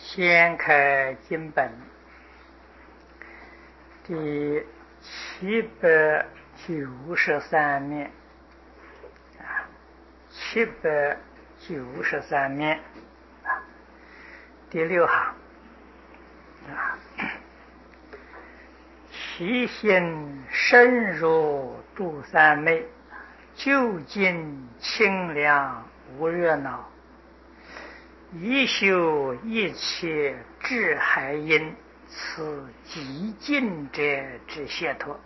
掀开经本第793面，793面第6行其心深如诸三昧，究竟清凉无热恼，一修一切智海因，此极尽者之解脱。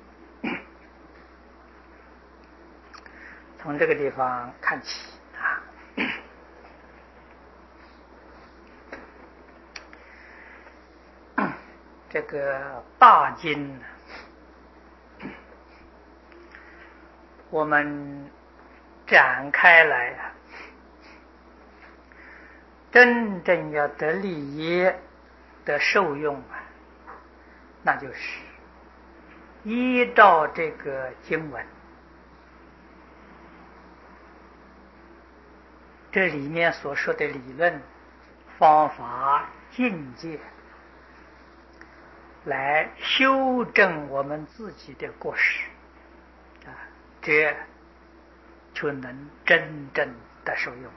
从这个地方看起这个大经我们展开来真正要得利益得受用那就是依照这个经文，这里面所说的理论、方法、境界，来修正我们自己的过失这就能真正的受用。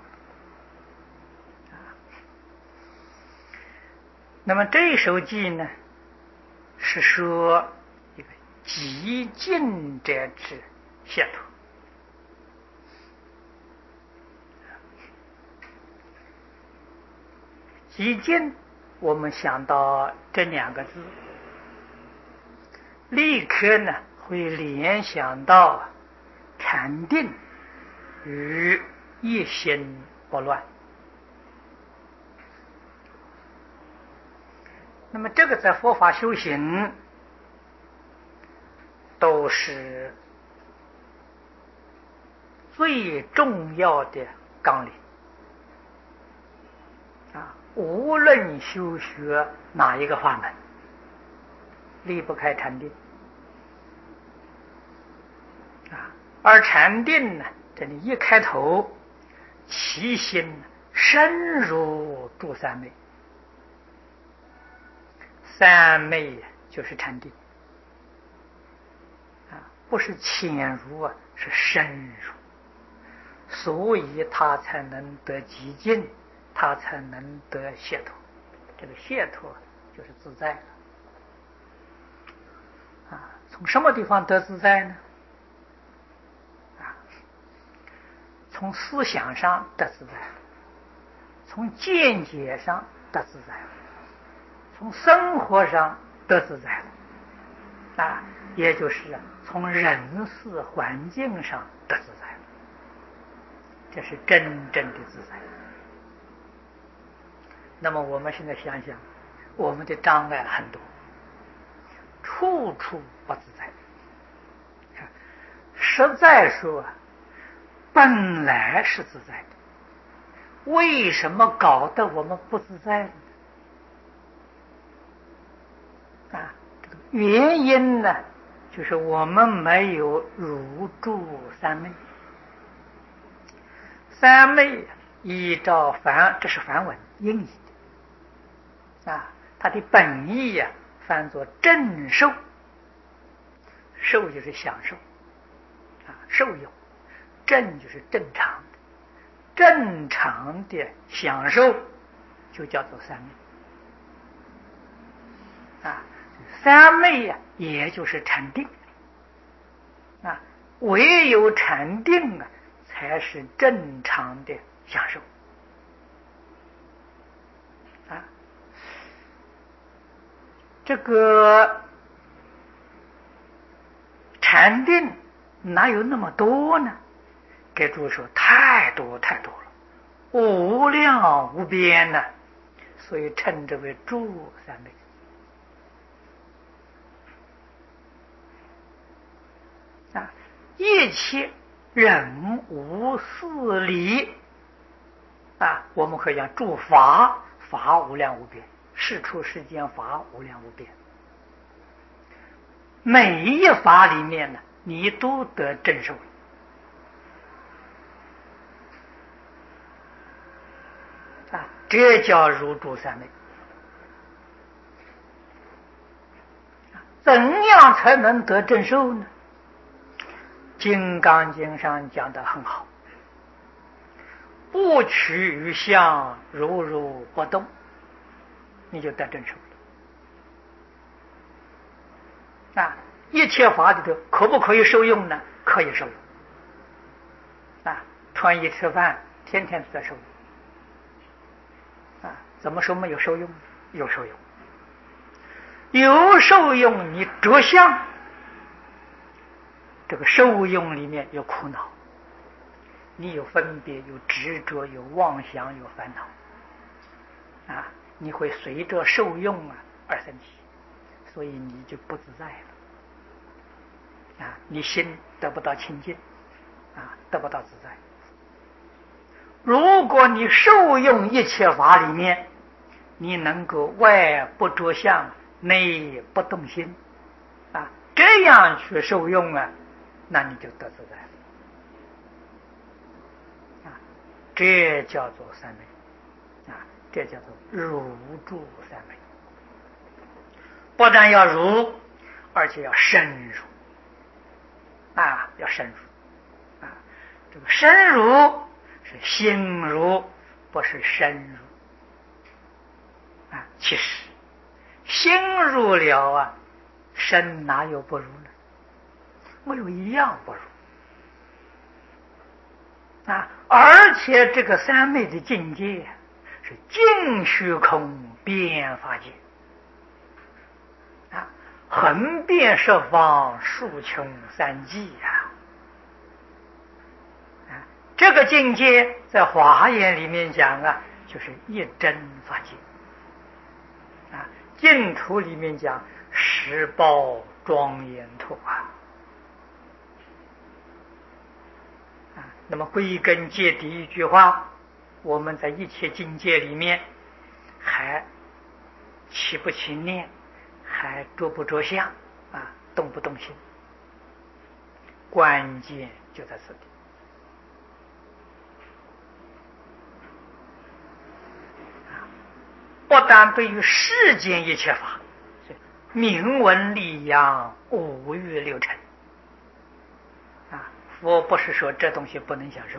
那么这一首偈呢，是说一个极尽者之解脱。极尽，我们想到这2个字，立刻呢会联想到禅定与一心不乱。那么这个在佛法修行都是最重要的纲领无论修学哪一个法门，离不开禅定而禅定呢，这里一开头，其心深如诸三昧，三昧就是禅定不是浅如是深如，所以他才能得极尽，他才能得解脱。这个解脱就是自在了从什么地方得自在呢？从思想上得自在，从见解上得自在，从生活上得自在也就是从人事环境上得自在，这是真正的自在。那么我们现在想想，我们的障碍很多，处处不自在。实在说本来是自在的，为什么搞得我们不自在呢？原因呢，就是我们没有入住三昧。三昧依照这是梵文音译的它的本意翻作正受，受就是享受受用，正就是正常的，正常的享受就叫做三昧三昧也就是禅定唯有禅定才是正常的享受这个禅定哪有那么多呢？给诸位说太多太多了，无量无边呢，所以称之为诸三昧一切人无事理我们可以讲诸法，法无量无边，事出世间法无量无边，每一法里面呢，你都得正受这叫入住三昧怎样才能得正受呢？金刚经上讲得很好，不取于相，如如不动，你就得正受了。啊，一切法里头可不可以受用呢？可以受用。啊，穿衣吃饭，天天都在受用。啊，怎么说没有受用？有受用。有受用，你着相，这个受用里面有苦恼，你有分别，有执着，有妄想，有烦恼，啊，你会随着受用而生气，所以你就不自在了，啊，你心得不到清净，啊，得不到自在。如果你受用一切法里面，你能够外不着相，内不动心，啊，这样去受用那你就得自在了，啊，这叫做三昧，啊，这叫做如住三昧。不但要如，而且要深入，啊，要深入，啊，这个深入是心如，不是深入，啊，其实心入了身哪有不如呢？没有一样不如，啊，而且这个三昧的境界是尽虚空遍法界，啊，横遍十方，竖穷三际这个境界在华严里面讲就是一真法界，啊，净土里面讲十报庄严土那么归根结底一句话，我们在一切境界里面还起不起念，还着不着相，动不动心，关键就在此地。不但对于世间一切法，明文利养，五欲六尘，佛不是说这东西不能享受，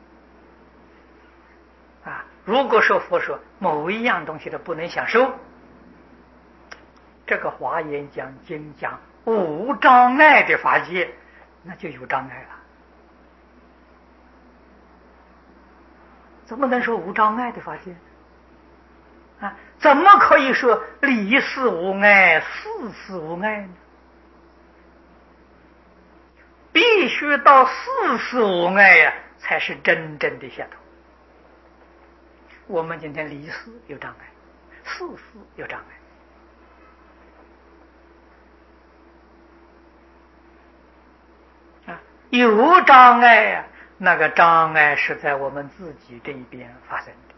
如果说佛说某一样东西都不能享受，这个华严讲经讲无障碍的法界，那就有障碍了。怎么能说无障碍的法界？怎么可以说离事无碍，事事无碍呢？必须到事事无碍才是真正的解脱。我们今天离事有障碍，事事有障碍，有障碍那个障碍是在我们自己这一边发生的，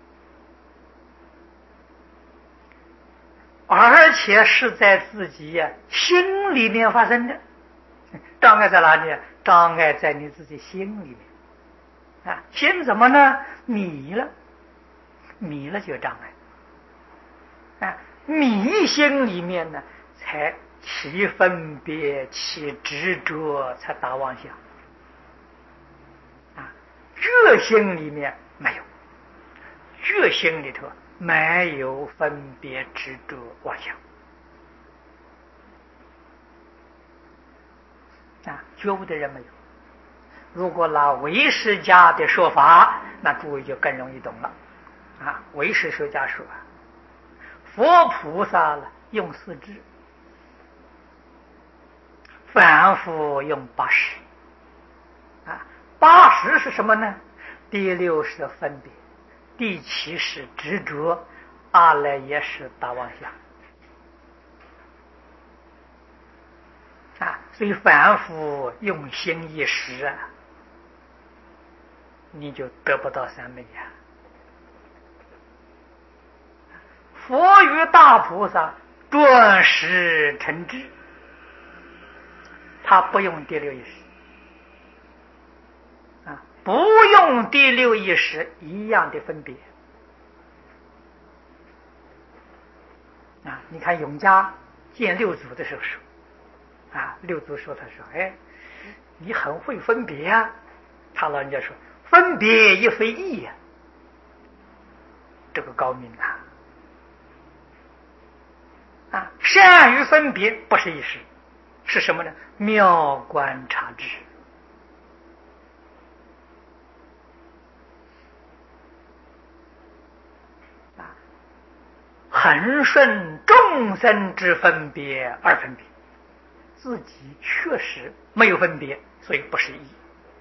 而且是在自己心里面发生的。障碍在哪里？障碍在你自己心里面，心怎么呢？迷了就有障碍，迷心里面呢才起分别，起执着，才打妄想，觉心里面没有，觉心里头没有分别执着妄想，觉悟的人没有。如果拿唯识家的说法，那诸位就更容易懂了。唯识学家说佛菩萨用四智，凡夫用八识。八识是什么呢？第六是分别，第七是执着，阿赖耶识大妄想。所以凡夫用心一时你就得不到三昧佛与大菩萨顿时成智，他不用第六意识，不用第六意识一样的分别。你看永嘉见六祖的时候说， 六祖说：“他说，哎，你很会分别啊。”他老人家说：“分别亦非易呀。”这个高明善于分别不是一时，是什么呢？妙观察智。恒顺众生之分别而分别，自己确实没有分别，所以不是义。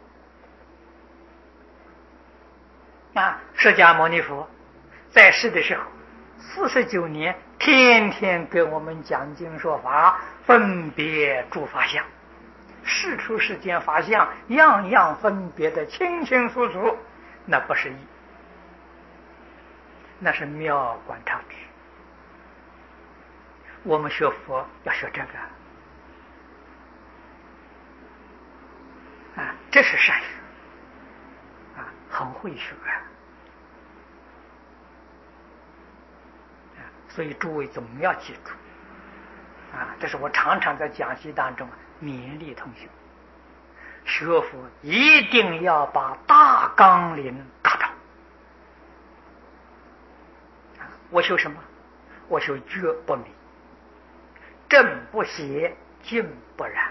释迦牟尼佛在世的时候，49年，天天给我们讲经说法，分别诸法相，世出世间法相，样样分别的清清楚楚，那不是义，那是妙观察智。我们学佛要学这个这是善学很会学所以诸位总要记住这是我常常在讲习当中勉励同学，学佛一定要把大纲领达到。我修什么？我修觉不迷，正不邪，静不染。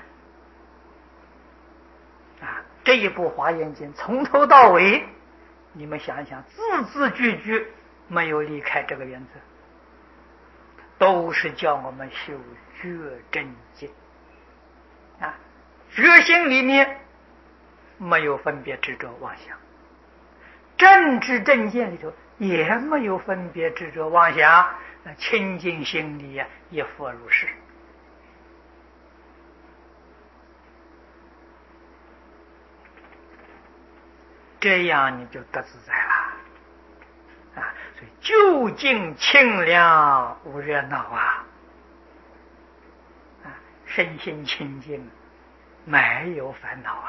这一部《华严经》从头到尾，你们想一想，字字句句没有离开这个原则，都是叫我们修觉真境觉心里面没有分别执着妄想，正知正见里头也没有分别执着妄想，清净心里一佛如是。这样你就得自在了所以究竟清凉无热闹身心清净，没有烦恼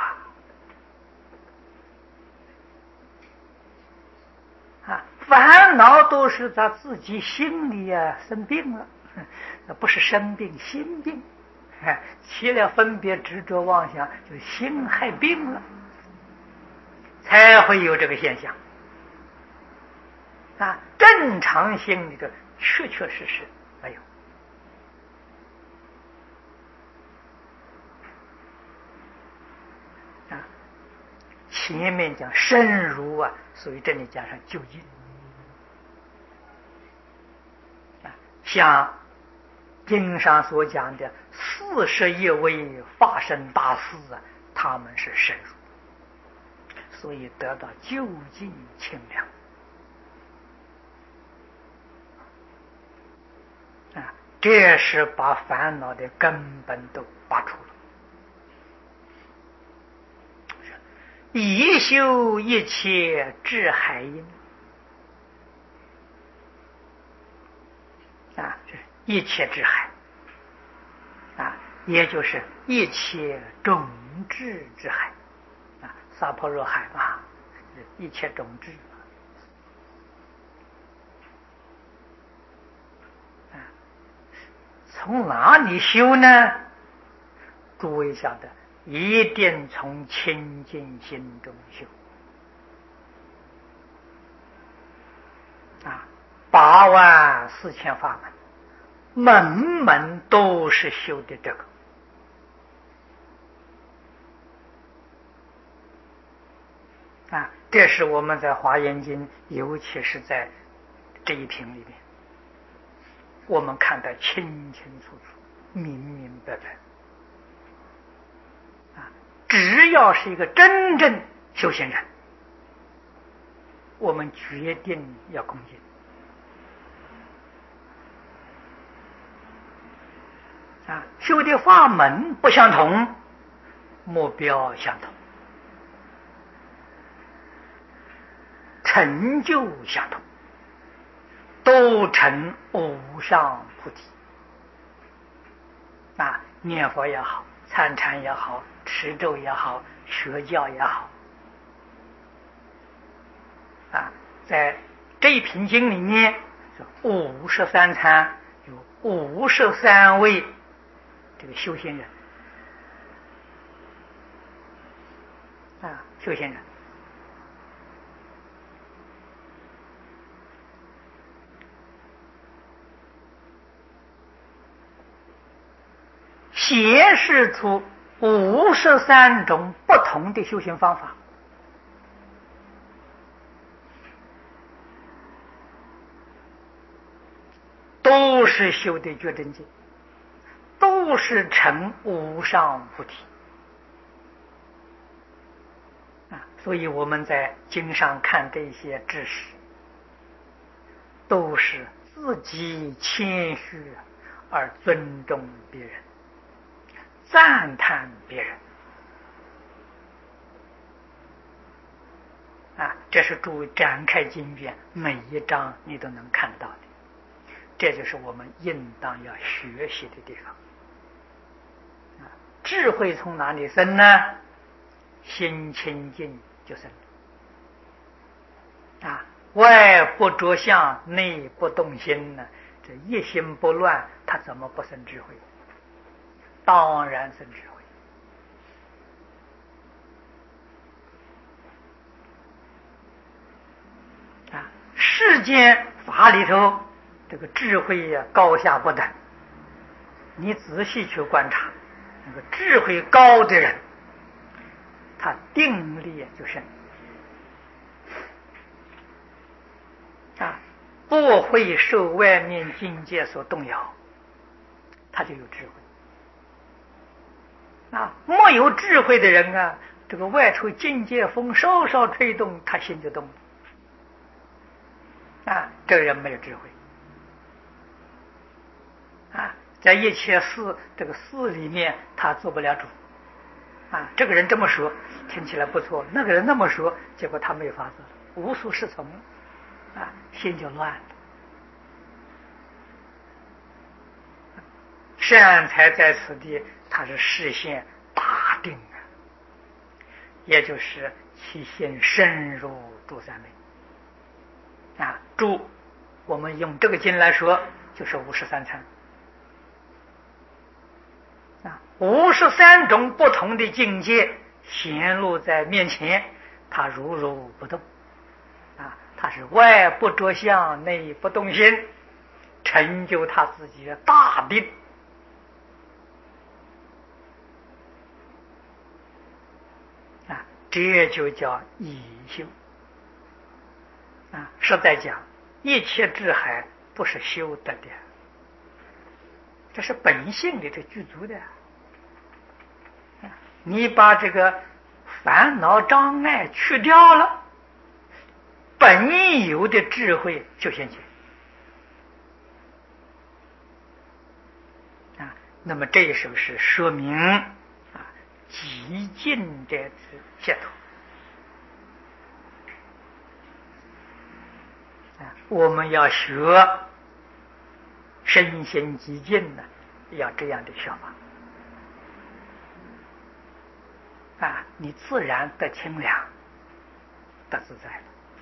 烦恼都是他自己心里生病了，那不是生病，心病起了分别执着妄想，就心害病了，才会有这个现象正常心里的确确实实没有前面讲深入所以这里加上究竟像经上所讲的41位法身大师他们是深入，所以得到究竟清凉这是把烦恼的根本都拔除了。以修一切智海因这是一切智海也就是一切种智之海萨婆若海一切种智从哪里修呢？诸位晓得，一定从清净心中修84000法门，门门都是修的这个这是我们在华严经，尤其是在这一品里面，我们看得清清楚楚，明明白白只要是一个真正修行人，我们决定要恭敬修的法门不相同，目标相同，成就相同，都成无上菩提念佛也好，参禅也好，持咒也好，学教也好在这一品经里面53参有53位这个修行人修行人。显示出53种不同的修行方法，都是修的觉真经，都是成无上菩提所以我们在经上看这些知识，都是自己谦虚而尊重别人，赞叹别人这是诸展开经卷每一章你都能看到的，这就是我们应当要学习的地方智慧从哪里生呢？心清净就生外不着相，内不动心呢，这一心不乱，他怎么不生智慧？当然生智慧世间法里头这个智慧高下不等，你仔细去观察，那个智慧高的人，他定力就深不会受外面境界所动摇，他就有智慧没有智慧的人这个外头境界风稍稍吹动，他心就动了这个人没有智慧在一切事这个事里面他做不了主这个人这么说听起来不错，那个人那么说，结果他没有法子，无所适从心就乱了。善财在此地，他是实现大定也就是其心深入诸三昧诸我们用这个经来说，就是53参53种不同的境界显露在面前，他如如不动他是外不着相，内不动心，成就他自己的大定这就叫以修实在讲，一切智海不是修得的，这是本性里的具足的你把这个烦恼障碍去掉了，本有的智慧就现前那么这首是说明极尽的解脱我们要学身心极尽呢，要这样的学法你自然得清凉，得自在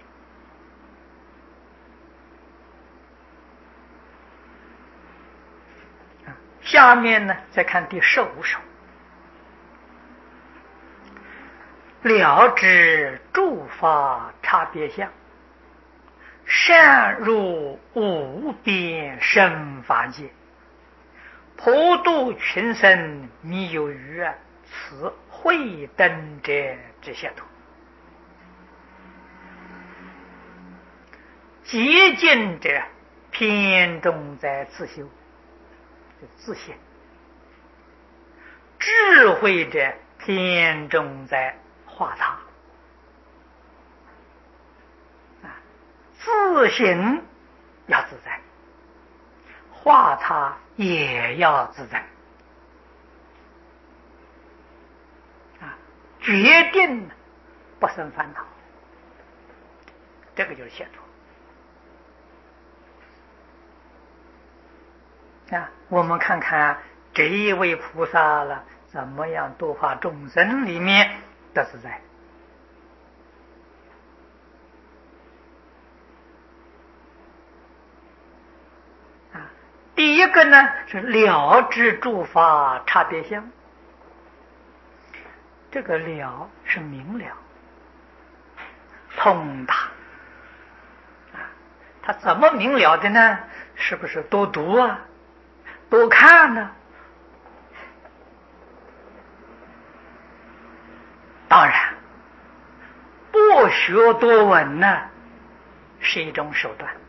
了下面呢，再看第15首，了知诸法差别相，善入无边生法界，普度群生弥有余此慧灯者之解脱。极尽者偏重在自修，就自信；智慧者偏重在化他。自省要自在，化他也要自在决定不生烦恼，这个就是解脱我们看看这一位菩萨了，怎么样度化众生里面的自在第一个呢是了知诸法差别相，这个了是明了、通达啊。他怎么明了的呢？是不是多读啊，多看呢？当然，不学多闻呢，是一种手段。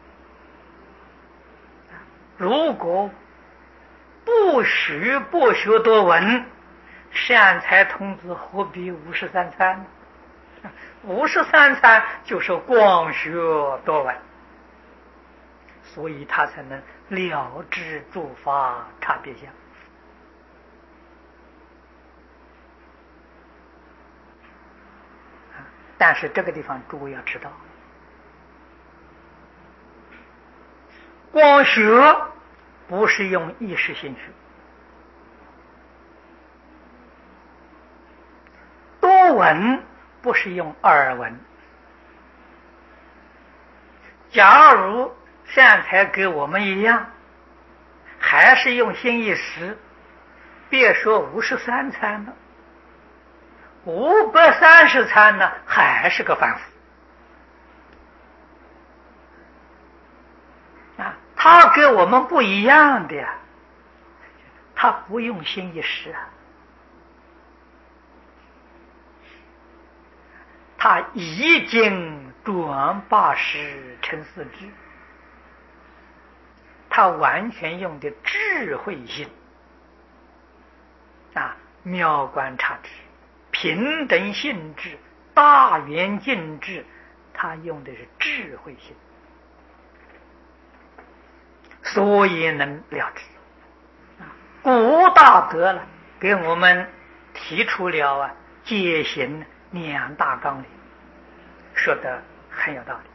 如果不学多闻，善财童子何必53参呢？53参就是光学多闻，所以他才能了知诸法差别相。但是这个地方诸位要知道，光学不是用意识心学，多闻不是用耳闻。假如善财跟我们一样，还是用心一识，别说53参了，530参呢，还是个凡夫啊。他跟我们不一样的呀，他不用心一识啊，他已经转8识成4智，他完全用的智慧心啊，妙观察智、平等性智、大圆镜智，他用的是智慧心，所以能了知。古大德了，给我们提出了戒行2大纲领，说得很有道理。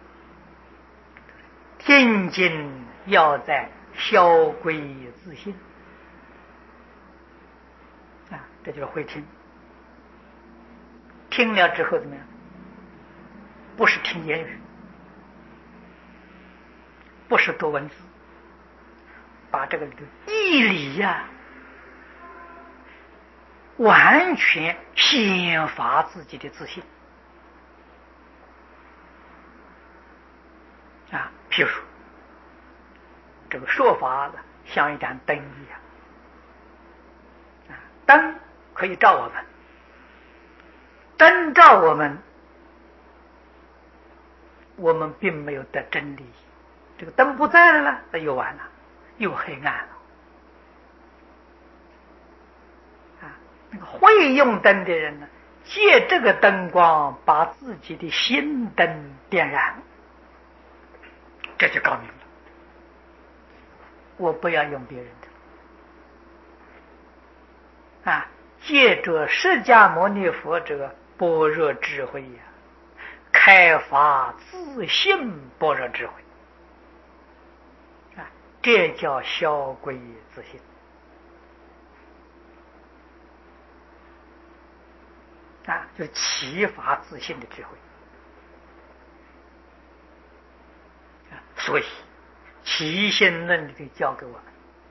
听经要在消归自性啊，这就是会听。听了之后怎么样？不是听言语，不是读文字，把这个义理完全显发自己的自信啊。譬如说，这个说法像一盏灯一样啊，灯可以照我们，灯照我们，我们并没有得真理。这个灯不在了，那又完了，又黑暗了啊。那个会用灯的人呢，借这个灯光把自己的心灯点燃，这就高明了。我不要用别人的啊，借着释迦牟尼佛这个般若智慧开发自信般若智慧啊，这叫消归自信啊，就是启发自信的智慧啊。所以起心论里教给我们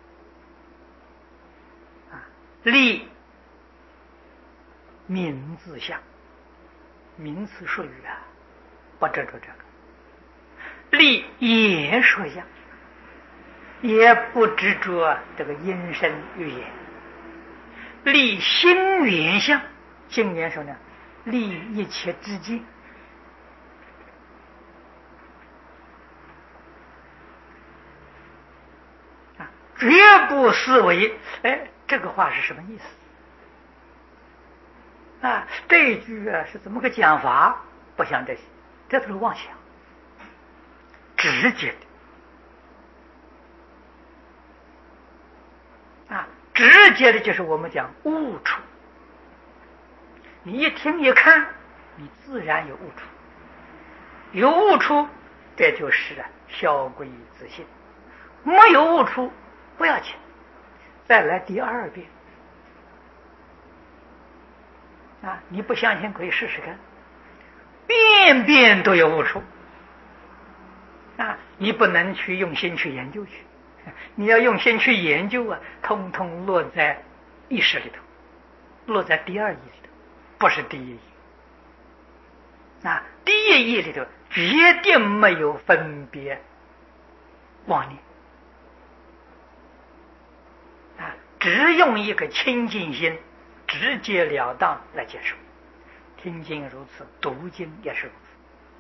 啊，立名字相，名词术语不执着这个；立言说相，也不执着这个音声语言；立心缘相，心缘说呢，立一切之境啊，绝不思维。这个话是什么意思啊？这一句是怎么个讲法？不想这些，这都是妄想，直接的啊，直接的就是我们讲悟处。你一听一看，你自然有悟处，有悟处，这就是消归自信。没有悟处，不要紧，再来第2遍啊！你不相信可以试试看，遍遍都有悟处啊！你不能去用心去研究去，你要用心去研究通通落在意识里头，落在第2义里头不是第一义。第一义里头决定没有分别妄念，只用一个清净心，直截了当来接受。听经如此，读经也是如此。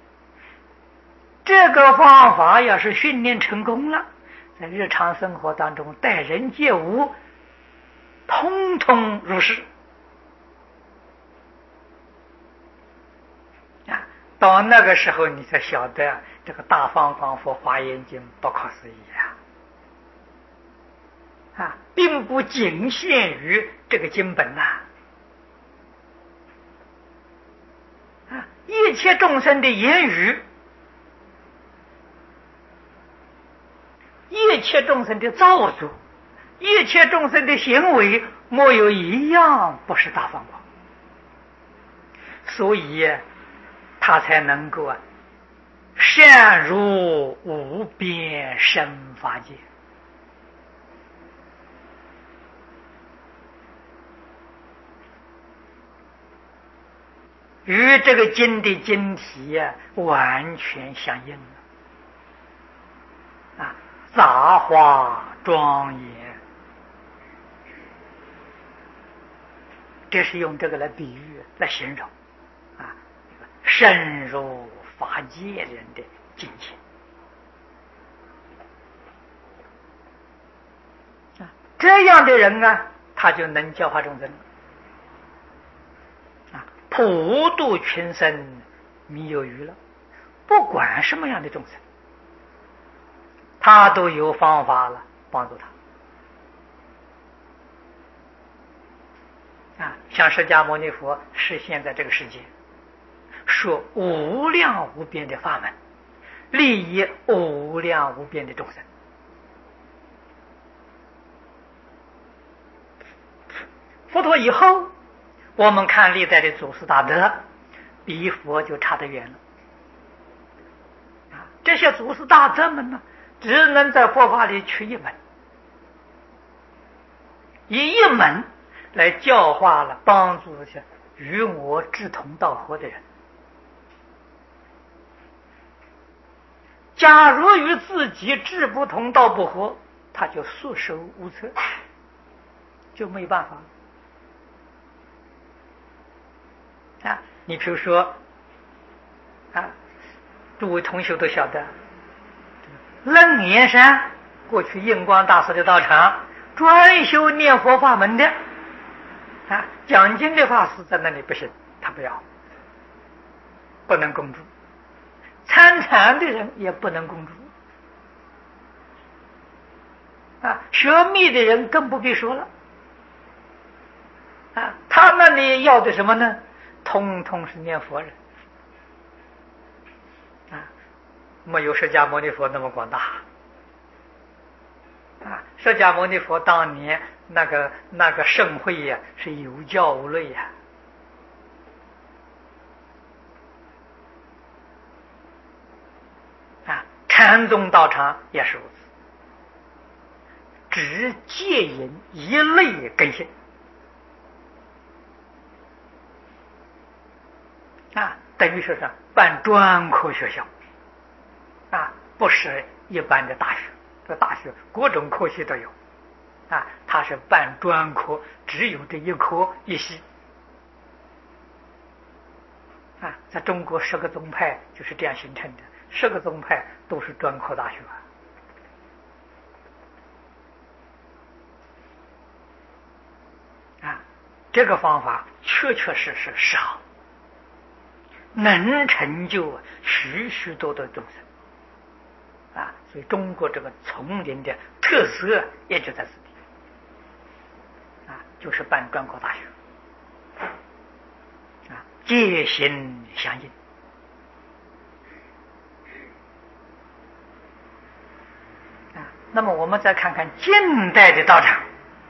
这个方法要是训练成功了，在日常生活当中待人接物，通通如是。到那个时候，你才晓得这个大方广佛华严经不可思议并不仅限于这个经本一切众生的言语，一切众生的造作，一切众生的行为，没有一样不是大方广，所以他才能够善入无边生法界。与这个经的经题完全相应杂花庄严，这是用这个来比喻来形容深入法界人的境界这样的人他就能教化众生普度群生，弥有余了。不管什么样的众生，他都有方法了帮助他像释迦牟尼佛实现在这个世界，说无量无边的法门，利益无量无边的众生。佛陀以后，我们看历代的祖师大德，比佛就差得远了这些祖师大德们只能在佛法里取一门，以一门来教化了帮助这些与我志同道合的人。假如与自己志不同道不合，他就束手无策，就没办法你比如说诸位同学都晓得，楞严山过去印光大师的道场，专修念佛法门的讲经的法师在那里不行，他不要，不能共住，参禅的人也不能共住学密的人更不必说了他那里要的什么呢？通通是念佛人没有释迦牟尼佛那么广大释迦牟尼佛当年那个盛会是有教无类禅宗道场也是如此，只戒引一类根性等于说是办专科学校不是一般的大学，这大学各种科系都有他是办专科，只有这一科一系在中国10个宗派就是这样形成的，10个宗派都是专科大学这个方法确确实实是好，能成就许许多多众生所以中国这个丛林的特色也就在此地就是办专科大学戒心相应那么我们再看看近代的道场，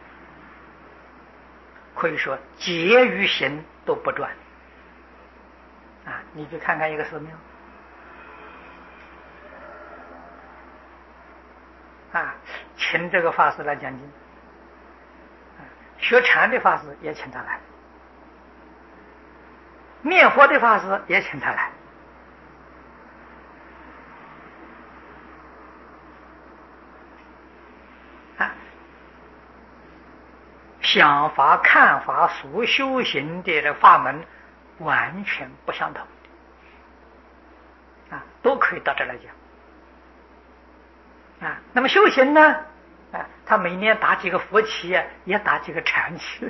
可以说戒与行都不断你去看看一个寺庙请这个法师来讲经学禅的法师也请他来念佛的法师也请他来。想法、看法所修行的法门完全不相同都可以到这来讲那么修行呢他每年打几个佛旗也打几个禅旗。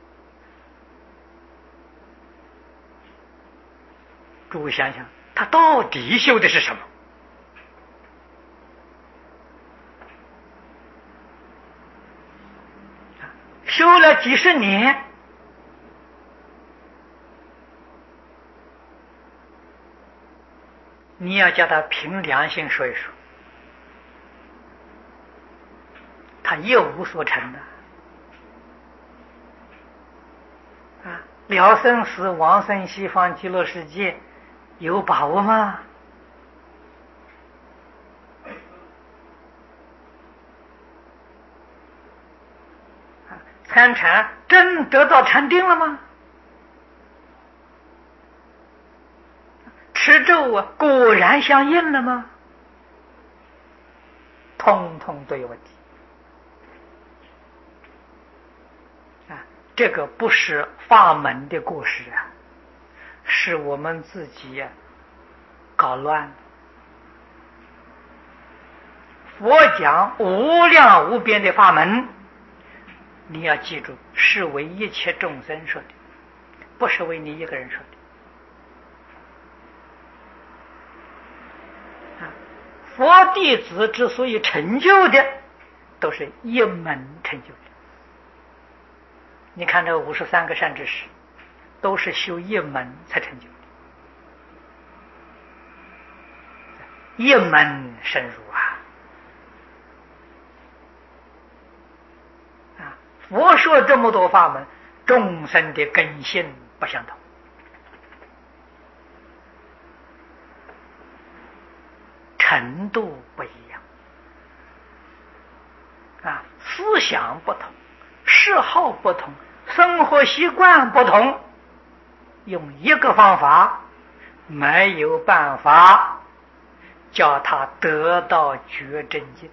诸位想想，他到底修的是什么？修了几十年，你要叫他凭良心说一说，他一无所成的了生死，往生西方极乐世界，有把握吗？参禅真得到禅定了吗？持咒果然相应了吗？通通都有问题这个不是法门的过失是我们自己搞乱了。佛讲无量无边的法门，你要记住，是为一切众生说的，不是为你一个人说的佛弟子之所以成就的，都是一门成就的。你看这53个善知识，都是修一门才成就的，一门深入佛说这么多法门，众生的根性不相同，程度不一样思想不同，嗜好不同，生活习惯不同，用一个方法没有办法叫他得到觉真境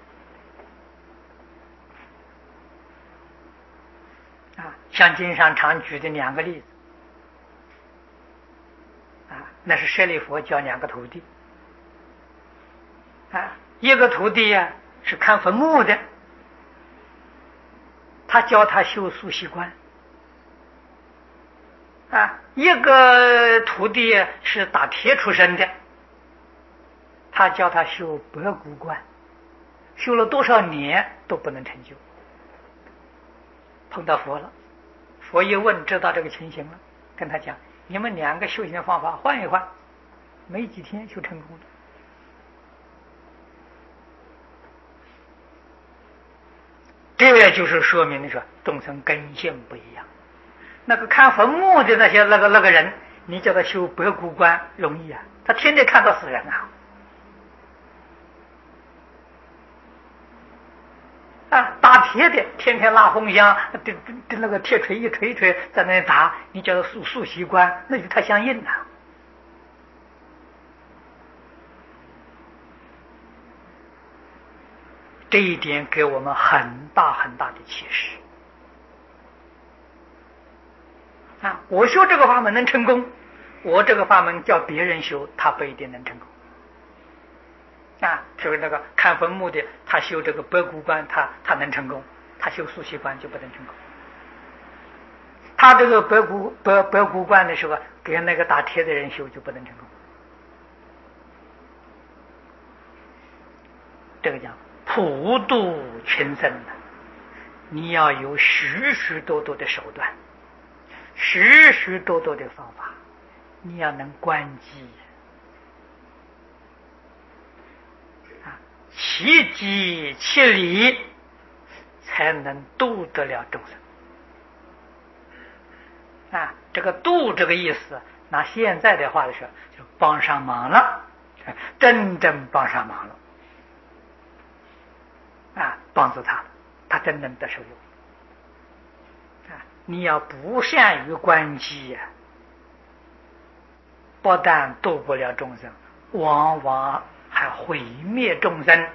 像经上常举的2个例子那是舍利弗教2个徒弟一个徒弟是看坟墓的，他教他修宿习观一个徒弟是打铁出身的，他教他修白骨观，修了多少年都不能成就。碰到佛了，佛一问知道这个情形了，跟他讲，你们2个修行的方法换一换，没几天就成功了。这就是说明的说众生根性不一样。那个看坟墓的那些那个人，你叫他修白骨观容易他天天看到死人打铁的天天拉风箱，那个铁锤一锤一锤在那里打，你叫他宿习观，那就太相应了。这一点给我们很大很大的启示我修这个法门能成功，我这个法门叫别人修，他不一定能成功就是那个看坟墓的，他修这个白骨观，他能成功，他修宿习观就不能成功。他这个白骨观的时候给那个打铁的人修就不能成功。这个讲普度群生你要有许许多多的手段，许许多多的方法，你要能观机其机其理，才能度得了众生这个度这个意思，拿现在的话来说，就帮上忙了，真正帮上忙了帮助他了，他真正得受用你要不善于观机不但度不了众生，往往还毁灭众生，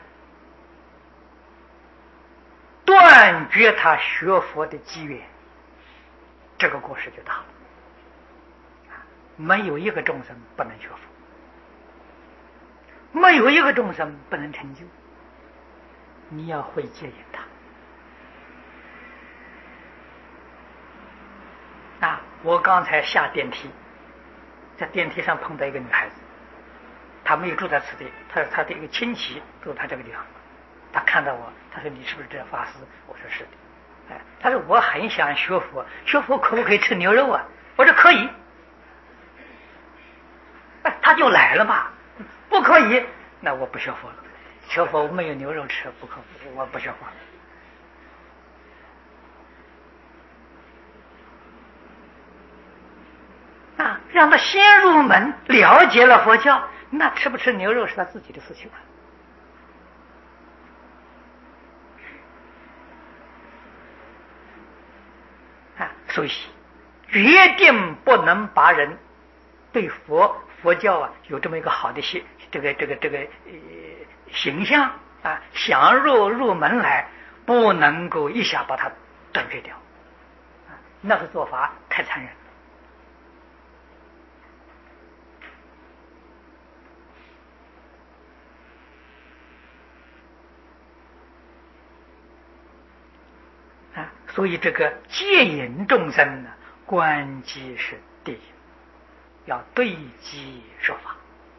断绝他学佛的机缘，这个过失就大了。没有一个众生不能学佛，没有一个众生不能成就，你要会接引他。我刚才下电梯，在电梯上碰到一个女孩子，她没有住在此地，她说她的一个亲戚住她这个地方，她看到我，她说你是不是这法师？我说是的。她说我很想学佛，学佛可不可以吃牛肉啊？我说可以。她就来了嘛，不可以，那我不学佛了，学佛没有牛肉吃，不可，我不学佛了。让他先入门，了解了佛教，那吃不吃牛肉是他自己的事情所以决定不能把人对佛教有这么一个好的形象想入门来，不能够一下把它断绝掉，那个做法太残忍了。所以这个戒引众生呢，关机是第一，要对机说法。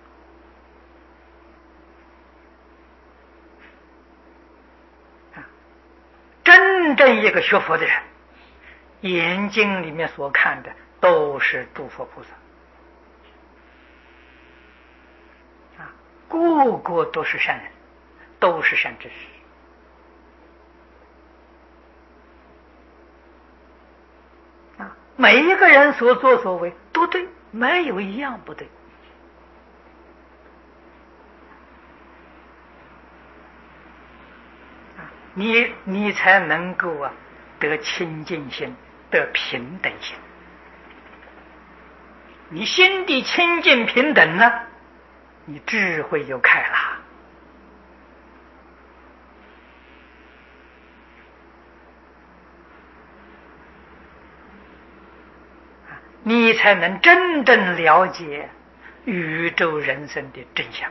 真正一个学佛的人，眼睛里面所看的都是诸佛菩萨，个个都是善人，都是善知识。每一个人所作所为都对，没有一样不对。你才能够得清净心，得平等心。你心地清净平等呢，你智慧就开了。你才能真正了解宇宙人生的真相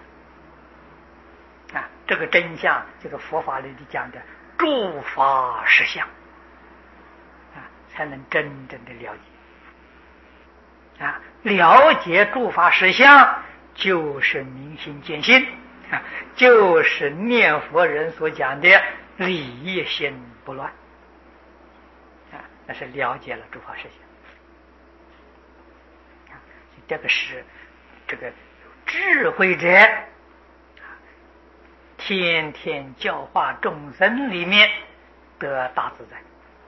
这个真相就是佛法里讲的诸法实相才能真正的了解了解诸法实相，就是明心见性就是念佛人所讲的理心不乱那是了解了诸法实相。这个是这个智慧者天天教化众生里面得大自在。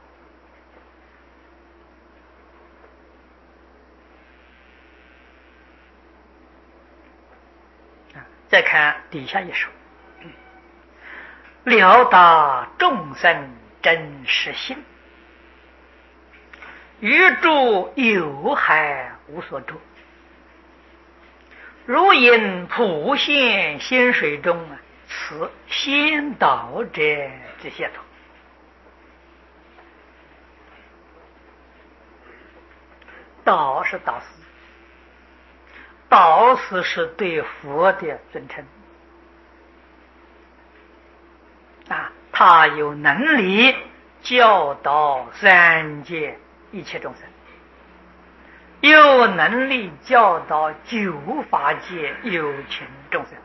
再看底下一首，了达众生真实性，于诸有海无所住，如因普现心水中此先导者之解脱。导是导师，导师是对佛的尊称他有能力教导三界一切众生，有能力教导九法界有情众生。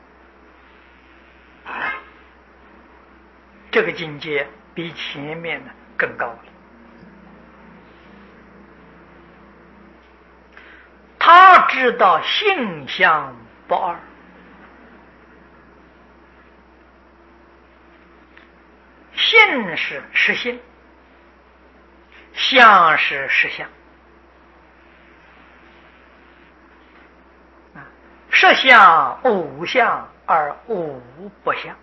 这个境界比前面更高了。他知道性相不二，性是实性，相是实相实相无相而无不相。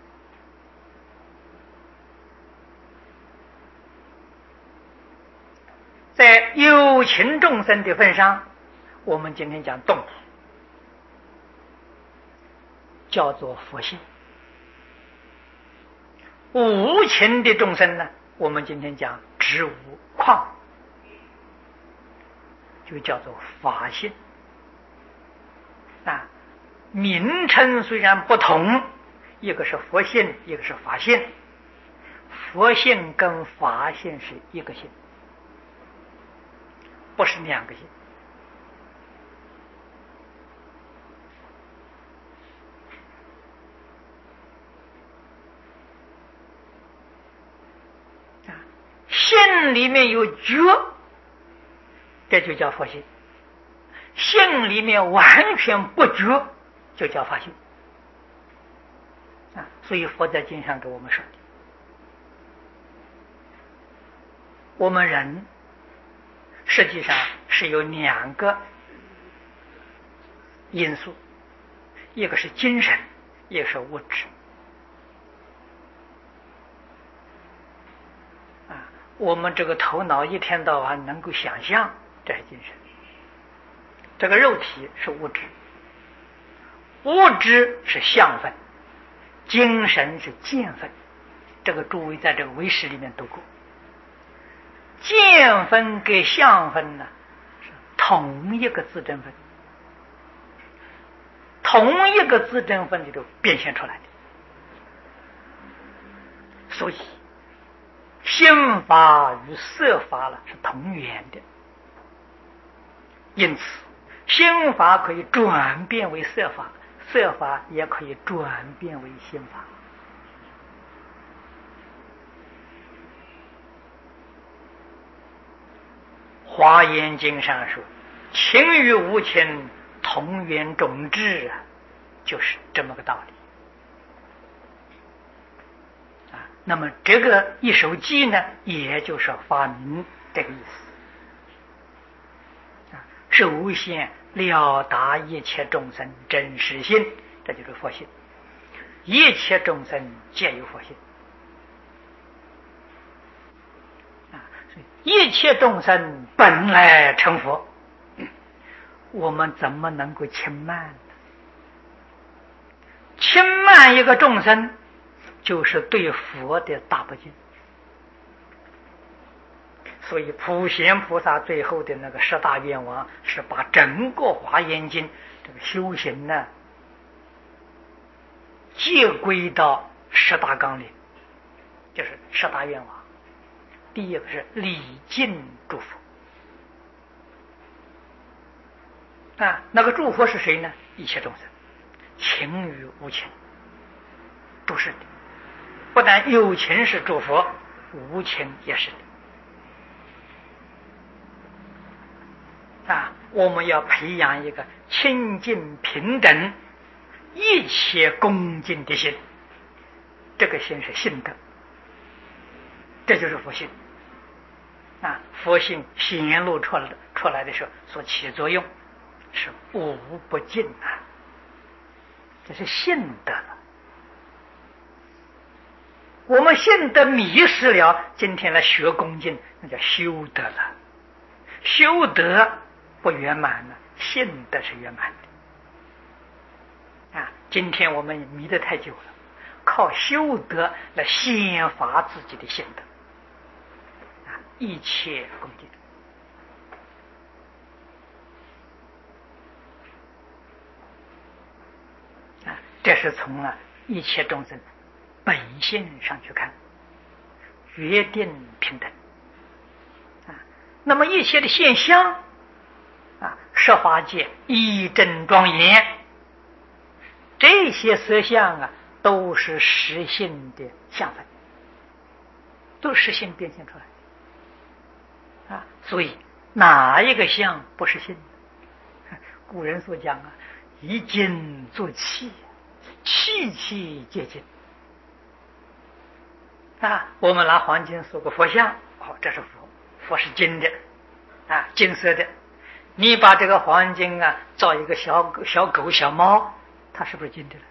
在有情众生的份上，我们今天讲动物， 叫做佛性。无情的众生呢，我们今天讲植物矿，就叫做法性。啊，名称虽然不同，一个是佛性，一个是法性。佛性跟法性是一个性，不是两个性。性里面有觉，这就叫佛性；性里面完全不觉，就叫法性。所以佛在经上给我们说的，我们人实际上是有两个因素，一个是精神，一个是物质。我们这个头脑一天到晚能够想象，这是精神；这个肉体是物质，物质是相分，精神是见分。这个诸位在这个唯识里面读过，见分跟相分呢是同一个自证分，同一个自证分里头变现出来的。所以心法与色法了是同源的，因此心法可以转变为色法，色法也可以转变为心法。华严经上说，情与无情同源种质啊，就是这么个道理。那么这个一手机呢，也就是发明这个意思。首先了达一切众生真实性，这就是佛性。一切众生皆有佛性。所以一切众生本来成佛，我们怎么能够轻慢呢？轻慢一个众生，就是对佛的大不敬。所以普贤菩萨最后的那个十大愿望，是把整个华严经这个修行呢，皆归到十大纲领，就是十大愿望。第一个是礼敬诸佛，那个诸佛是谁呢？一切众生，情与无情都是的。不但有情是诸佛，无情也是的。我们要培养一个清净平等、一切恭敬的心，这个心是信德，这就是佛性。佛性显露出来的时候所起作用是无不尽这是信德了。我们信德迷失了，今天来学恭敬，那叫修德了。修德不圆满了，信德是圆满的。今天我们迷得太久了，靠修德来显发自己的信德。一切恭敬。这是从一切众生本性上去看，约定平等。那么一切的现象十法界一真庄严，这些色相都是实性的相分，都是实性变现出来的。所以哪一个相不是性？古人所讲以精作气，气气皆精。我们拿黄金做个佛像，这是佛，佛是金的金色的。你把这个黄金造一个小狗小猫，它是不是金的了？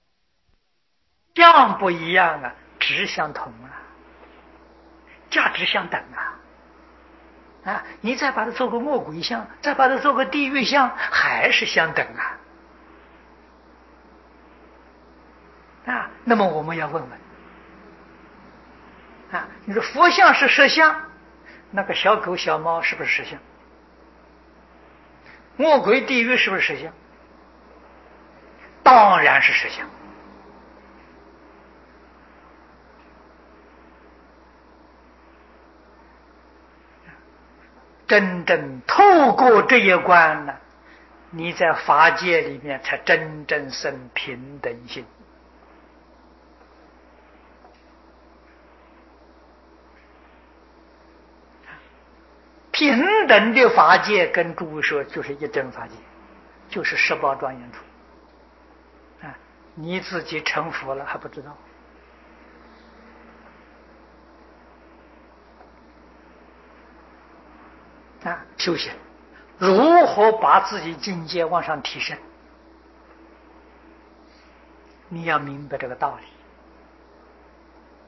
相不一样质相同价值相等你再把它做个魔鬼像，再把它做个地狱像，还是相等那么我们要问问你说佛像是实相，那个小狗小猫是不是实相？魔鬼地狱是不是实相？当然是实相。真正透过这一关呢，你在法界里面才真正生平等心。平等的法界跟诸位说，就是一真法界，就是18庄严处。你自己成佛了还不知道。修行如何把自己境界往上提升，你要明白这个道理。